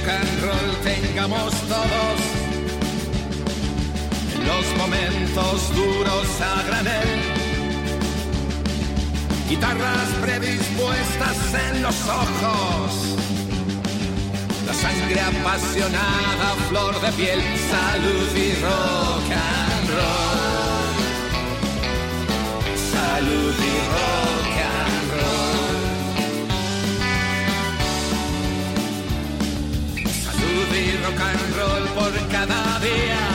rock and roll tengamos todos en los momentos duros a granel. Guitarras predispuestas en los ojos, la sangre apasionada, flor de piel, salud y rock and roll. Salud y rock and roll. Salud y rock and roll por cada día,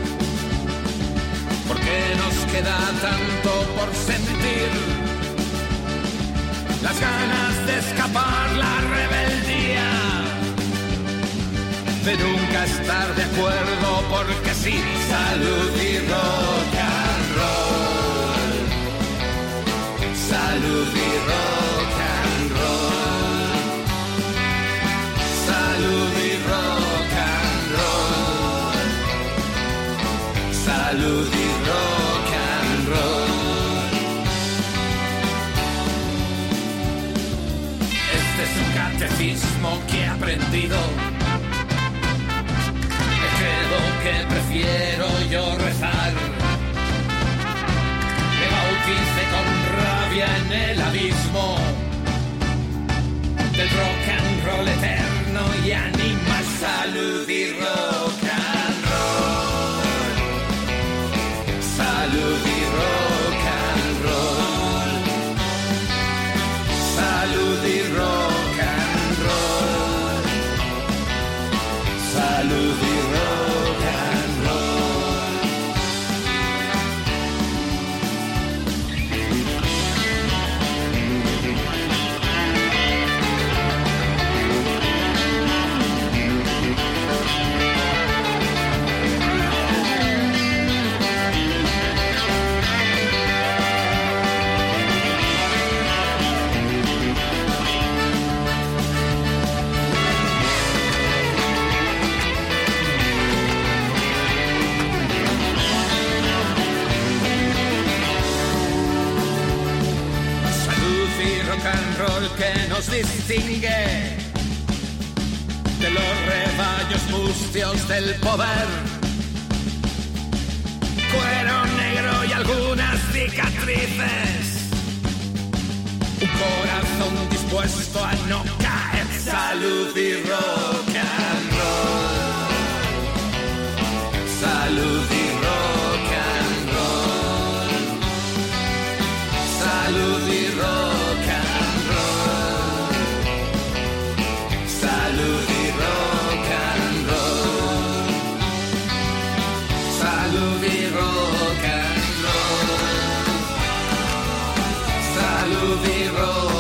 porque nos queda tanto por sentir. Las ganas de escapar, la rebeldía, de nunca estar de acuerdo porque sí. Salud y rock and roll. Salud y rock and roll. Salud y rock and roll. Salud y rock and roll. Este es un catecismo que he aprendido. Creo que prefiero yo rezar. Me bauticé con rabia en el abismo del rock and roll eterno y anima. Salud y rock and roll. Salud y rock and roll. Salud y rock and roll. Salud y rock and roll. Que nos distingue de los rebaños mustios del poder. Cuero negro y algunas cicatrices, un corazón dispuesto a no caer. Salud y rock and roll. Salud y rock and roll. Salud y rock and roll. Salud y rock and roll. Salud y rock and roll. Salud y rock.